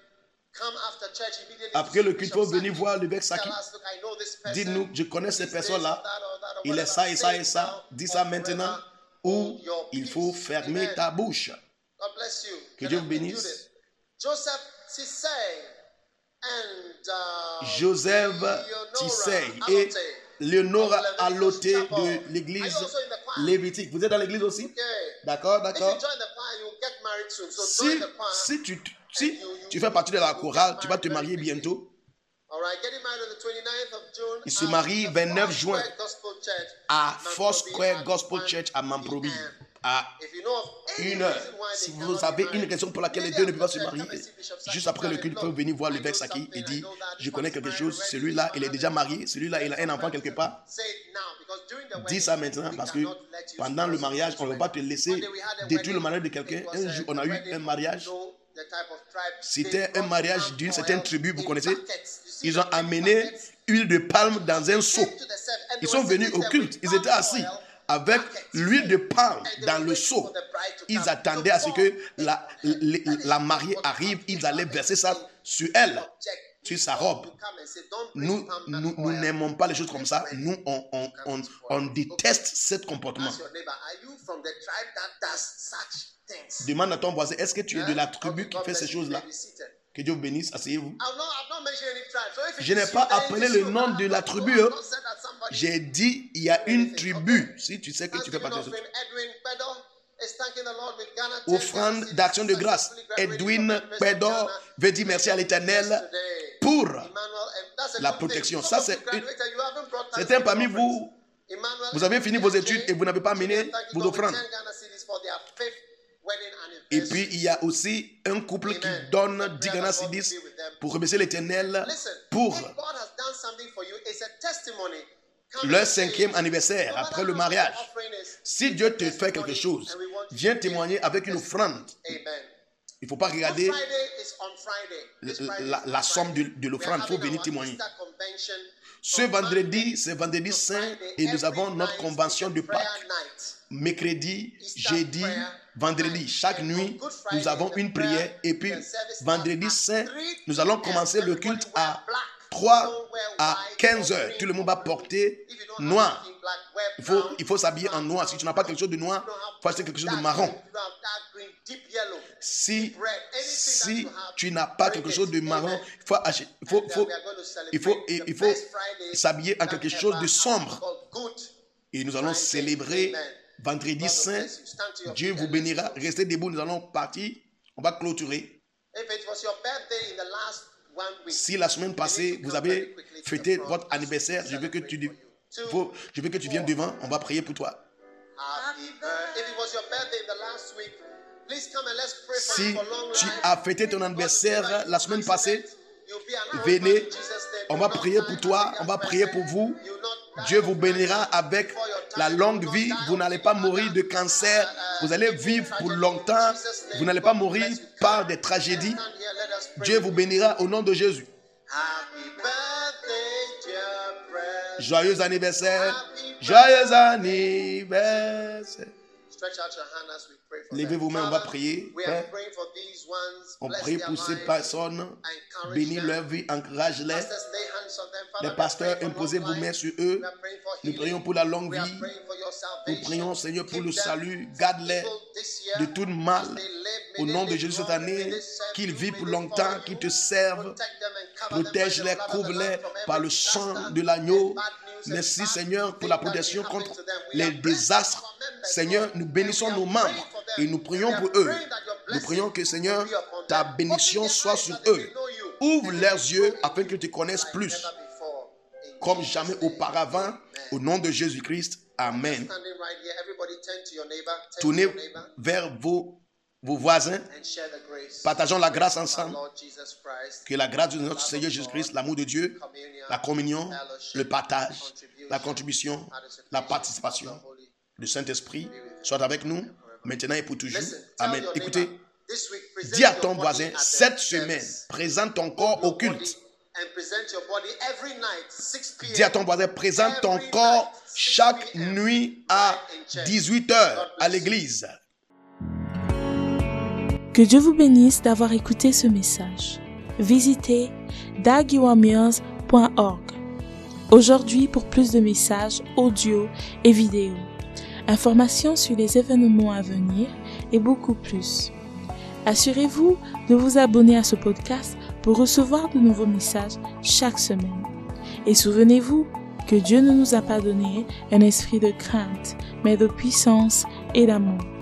après le culte, venez voir l'évêque Saki. Dites-nous, je connais ces personnes-là. Il est ça et ça et ça. Dis ça maintenant ou il faut fermer ta bouche. Que Dieu vous bénisse. Joseph Tissey et Léonora Aloté de l'église lévitique. Vous êtes dans l'église aussi? D'accord, d'accord. Si tu fais partie de la chorale, tu vas te marier bientôt. Il se marie 29 juin à Foursquare Gospel Church à Mamprobi. À 1h. Si vous avez une raison pour laquelle les deux ne peuvent pas se marier, juste après le culte, vous pouvez venir voir l'évêque Saki et dire, je connais quelque chose, celui-là, il est déjà marié, celui-là, il a un enfant quelque part. Dis ça maintenant, parce que pendant le mariage, on ne va pas te laisser détruire le mariage de quelqu'un. Un jour, on a eu un mariage. C'était un mariage d'une certaine tribu, vous connaissez. Ils ont amené huile de palme dans un seau. Ils sont venus au culte, ils étaient assis avec l'huile de palme dans le seau. Ils attendaient à ce que la mariée arrive. Ils allaient verser ça sur elle, sur sa robe. Nous n'aimons pas les choses comme ça. Nous, on déteste ce comportement. Demande à ton voisin, est-ce que tu es de la tribu qui fait ces choses-là? Que Dieu vous bénisse, asseyez-vous. Je n'ai pas appelé le nom de la tribu. J'ai dit, il y a une tribu. Si tu sais que tu fais pas de choses. Offrande d'action de grâce. Edwin Pedor veut dire merci à l'Éternel pour la protection. Ça, c'est un parmi vous. Vous avez fini vos études et vous n'avez pas mené vos offrandes. Et puis, il y a aussi un couple qui donne 10 Ghana Cedis pour remercier l'Éternel pour leur 5e anniversaire après le mariage. Si Dieu te fait quelque chose, viens témoigner avec une offrande. Il ne faut pas regarder la somme de l'offrande, il faut venir témoigner. Ce vendredi, c'est vendredi saint et nous avons notre convention de Pâques. Mercredi, jeudi, vendredi, chaque nuit, nous avons une prière. Et puis, vendredi saint, nous allons commencer le culte à 3 à 15 heures. Tout le monde va porter noir. Il faut s'habiller en noir. Si tu n'as pas quelque chose de noir, il faut acheter quelque chose de marron. Si tu n'as pas quelque chose de marron, il faut s'habiller en quelque chose de sombre. Et nous allons célébrer vendredi saint. Dieu vous bénira. Restez debout, nous allons partir. On va clôturer. Si la semaine passée, vous avez fêté votre anniversaire, je veux que tu viennes devant. On va prier pour toi. Si tu as fêté ton anniversaire la semaine passée, venez. On va prier pour toi. On va prier pour vous. Dieu vous bénira avec la longue vie. Vous n'allez pas mourir de cancer. Vous allez vivre pour longtemps. Vous n'allez pas mourir par des tragédies. Dieu vous bénira au nom de Jésus. Joyeux anniversaire. Joyeux anniversaire. Levez vos mains, on va prier. Père, on prie pour ces personnes. Bénis leur vie, encourage-les. Les pasteurs, imposez vos mains sur eux. Nous prions pour la longue vie. Nous prions, Seigneur, pour le salut. Garde-les de tout mal. Au nom de Jésus cette année, qu'ils vivent pour longtemps, qu'ils te servent. Protège-les, couvre-les par le sang de l'agneau. Merci, Seigneur, pour la protection contre les désastres. Seigneur, nous bénissons nos membres et nous prions pour eux. Nous prions que, Seigneur, ta bénédiction soit sur eux. Ouvre leurs yeux afin qu'ils te connaissent plus, comme jamais auparavant. Au nom de Jésus-Christ. Amen. Tournez vers vos voisins. Partageons la grâce ensemble. Que la grâce de notre Seigneur Jésus-Christ, l'amour de Dieu, la communion, le partage, la contribution, la participation du Saint-Esprit soit avec nous, maintenant et pour toujours. Amen. Écoutez, dis à ton voisin, cette semaine, présente ton corps au culte. Dis à ton voisin, présente ton corps chaque nuit à 18h à l'église. Que Dieu vous bénisse d'avoir écouté ce message. Visitez dagiwamiers.org aujourd'hui pour plus de messages audio et vidéo, informations sur les événements à venir et beaucoup plus. Assurez-vous de vous abonner à ce podcast pour recevoir de nouveaux messages chaque semaine. Et souvenez-vous que Dieu ne nous a pas donné un esprit de crainte, mais de puissance et d'amour.